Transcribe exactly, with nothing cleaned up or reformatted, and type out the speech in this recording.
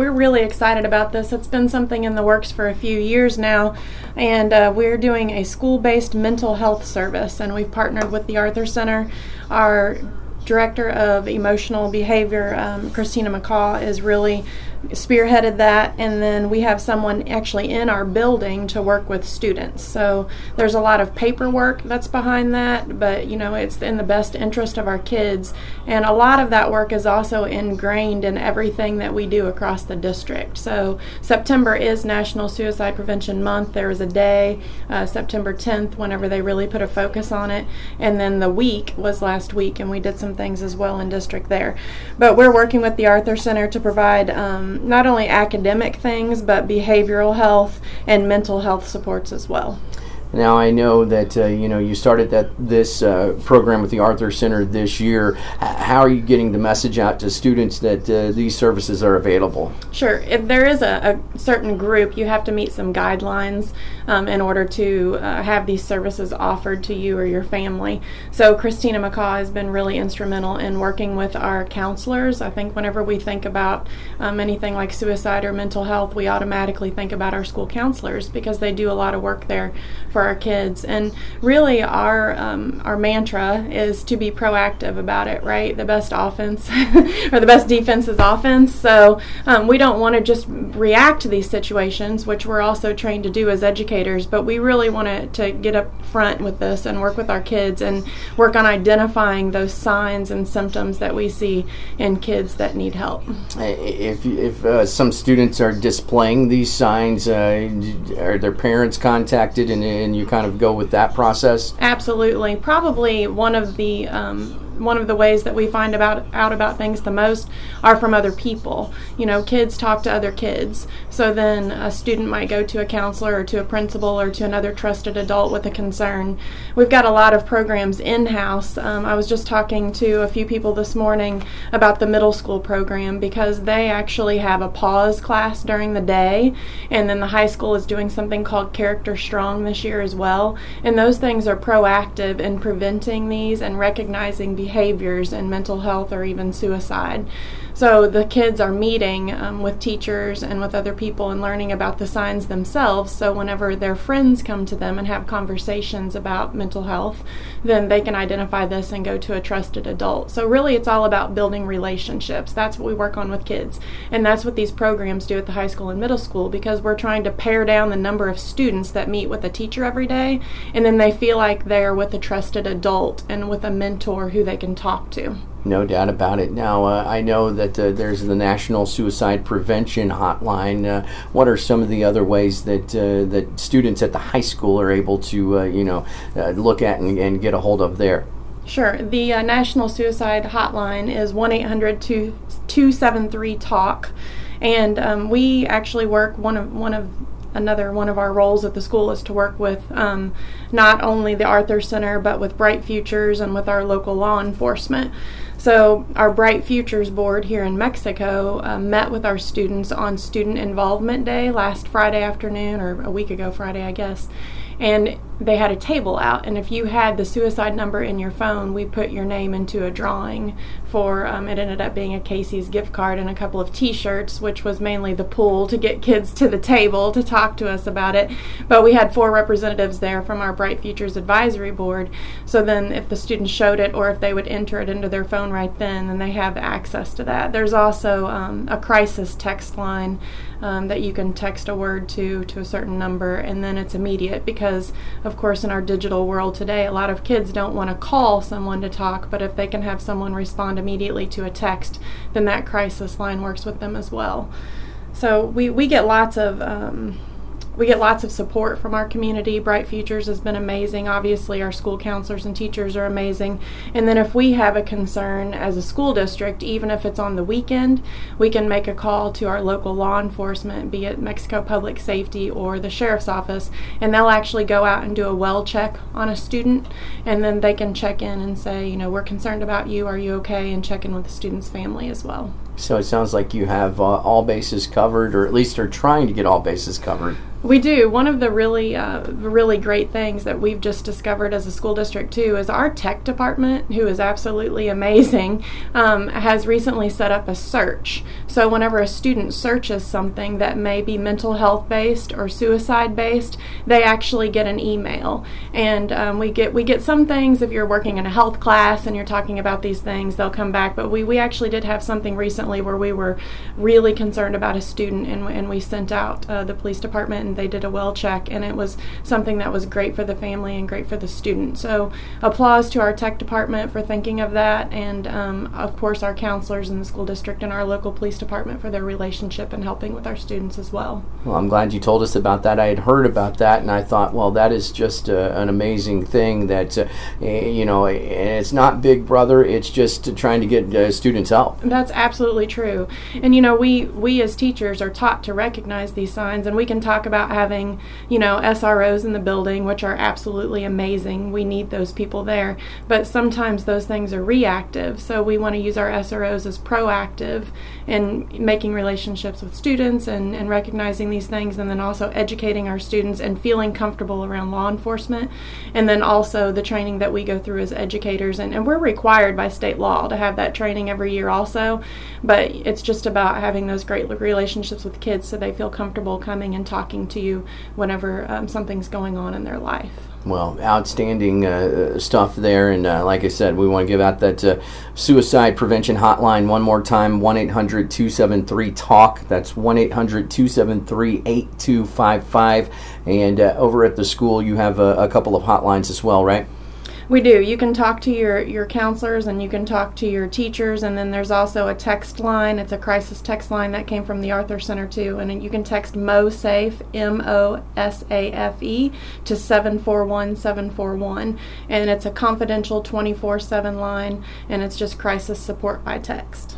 we're really excited about this. It's been something in the works for a few years now, and uh, we're doing a school-based mental health service, and we've partnered with the Arthur Center. Our Director of Emotional Behavior, um, Christina McCaw, is really spearheaded that, and then we have someone actually in our building to work with students. So there's a lot of paperwork that's behind that, but you know, it's in the best interest of our kids, and a lot of that work is also ingrained in everything that we do across the district. So September is National Suicide Prevention Month. There is a day, uh, September tenth, whenever they really put a focus on it, and then the week was last week, and we did some things as well in district there. But we're working with the Arthur Center to provide um, not only academic things, but behavioral health and mental health supports as well. Now, I know that uh, you know you started that this uh, program with the Arthur Center this year. H- how are you getting the message out to students that uh, these services are available? Sure. If there is a, a certain group, you have to meet some guidelines um, in order to uh, have these services offered to you or your family. So Christina McCaw has been really instrumental in working with our counselors. I think whenever we think about um, anything like suicide or mental health, we automatically think about our school counselors because they do a lot of work there for our kids. And really our um, our mantra is to be proactive about it, right? The best offense or the best defense is offense. So um, we don't want to just react to these situations, which we're also trained to do as educators, but we really want to, to get up front with this and work with our kids and work on identifying those signs and symptoms that we see in kids that need help. If, if uh, some students are displaying these signs, uh, are their parents contacted and, and you kind of go with that process? Absolutely. Probably one of the um, one of the ways that we find about out about things the most are from other people. You know, kids talk to other kids. So then a student might go to a counselor or to a principal or to another trusted adult with a concern. We've got a lot of programs in-house. Um, I was just talking to a few people this morning about the middle school program because they actually have a pause class during the day, and then the high school is doing something called Character Strong this year as well. And those things are proactive in preventing these and recognizing behaviors in mental health or even suicide. So the kids are meeting um, with teachers and with other people and learning about the signs themselves, so whenever their friends come to them and have conversations about mental health, then they can identify this and go to a trusted adult. So really it's all about building relationships. That's what we work on with kids, and that's what these programs do at the high school and middle school, because we're trying to pare down the number of students that meet with a teacher every day, and then they feel like they're with a trusted adult and with a mentor who they can talk to. No doubt about it. Now, uh, I know that uh, there's the National Suicide Prevention Hotline. Uh, what are some of the other ways that uh, that students at the high school are able to, uh, you know, uh, look at and, and get a hold of there? Sure. The uh, National Suicide Hotline is one eight hundred two seven three talk, and um, we actually work one of one of Another one of our roles at the school is to work with um, not only the Arthur Center, but with Bright Futures and with our local law enforcement. So our Bright Futures board here in Mexico uh, met with our students on Student Involvement Day last Friday afternoon, or a week ago Friday, I guess. And they had a table out, and if you had the suicide number in your phone, we put your name into a drawing for, um, it ended up being a Casey's gift card and a couple of t-shirts, which was mainly the pull to get kids to the table to talk to us about it. But we had four representatives there from our Bright Futures Advisory Board, so then if the students showed it or if they would enter it into their phone right then, then they have access to that. There's also um, a crisis text line um, that you can text a word to, to a certain number, and then it's immediate because, of course, in our digital world today, a lot of kids don't want to call someone to talk, but if they can have someone respond immediately to a text, then that crisis line works with them as well. So we, we get lots of um, we get lots of support from our community. Bright Futures has been amazing. Obviously, our school counselors and teachers are amazing. And then if we have a concern as a school district, even if it's on the weekend, we can make a call to our local law enforcement, be it Mexico Public Safety or the sheriff's office, and they'll actually go out and do a well check on a student, and then they can check in and say, you know, we're concerned about you, are you okay, and check in with the student's family as well. So it sounds like you have uh, all bases covered, or at least are trying to get all bases covered. We do. One of the really, uh, really great things that we've just discovered as a school district too is our tech department, who is absolutely amazing, um, has recently set up a search. So whenever a student searches something that may be mental health based or suicide based, they actually get an email. And um, we get we get some things. If you're working in a health class and you're talking about these things, they'll come back. But we, we actually did have something recently where we were really concerned about a student, and and we sent out uh, the police department. And they did a well check, and it was something that was great for the family and great for the student. So applause to our tech department for thinking of that, and um, of course our counselors in the school district and our local police department for their relationship and helping with our students as well. Well, I'm glad you told us about that. I had heard about that, and I thought, well, that is just uh, an amazing thing that, uh, you know, it's not Big Brother, it's just trying to get uh, students help. That's absolutely true. And, you know, we, we as teachers are taught to recognize these signs, and we can talk about having, you know, S R Os in the building, which are absolutely amazing. We need those people there. But sometimes those things are reactive, so we want to use our S R Os as proactive in making relationships with students and, and recognizing these things, and then also educating our students and feeling comfortable around law enforcement. And then also the training that we go through as educators, and, and we're required by state law to have that training every year also, but it's just about having those great relationships with kids so they feel comfortable coming and talking to you whenever um, something's going on in their life. Well, outstanding uh, stuff there, and uh, like I said, we want to give out that uh, suicide prevention hotline one more time, one eight hundred two seven three talk. That's one eight hundred two seven three eight two five five, and uh, over at the school you have a, a couple of hotlines as well, right? We do. You can talk to your, your counselors, and you can talk to your teachers, and then there's also a text line. It's a crisis text line that came from the Arthur Center too, and you can text MOSAFE, M O S A F E, to seven four one seven four one, and it's a confidential twenty-four seven line, and it's just crisis support by text.